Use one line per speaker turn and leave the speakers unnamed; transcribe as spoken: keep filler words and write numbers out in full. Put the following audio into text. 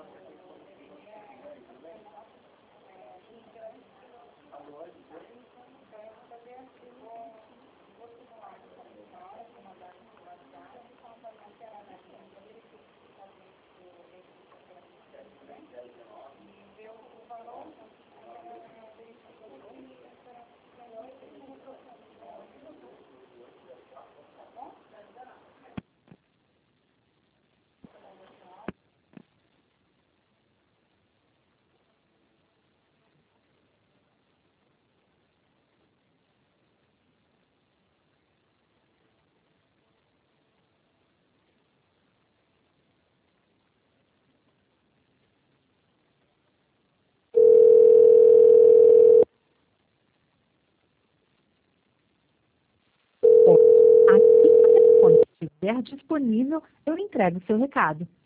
Assim que o telefone estiver disponível, eu entrego o seu recado.